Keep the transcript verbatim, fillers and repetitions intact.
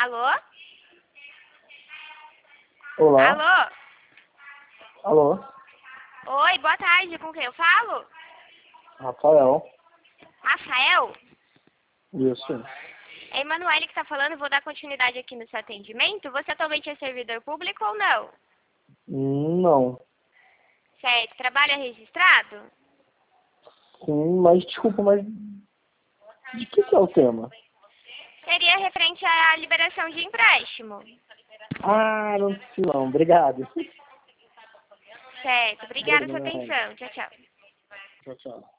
Alô? Olá. Alô? Alô? Oi, boa tarde. Com quem eu falo? Rafael. Rafael? Isso. É Emanuele que está falando. Vou dar continuidade aqui no seu atendimento. Você atualmente é servidor público ou não? Hum, Não. Certo. Trabalha registrado? Sim, mas desculpa, mas de que que é o tema? Seria referente à liberação de empréstimo. Ah, não sei não. Obrigado. Certo. Obrigada pela sua Obrigado. atenção. Tchau, tchau. Tchau, tchau.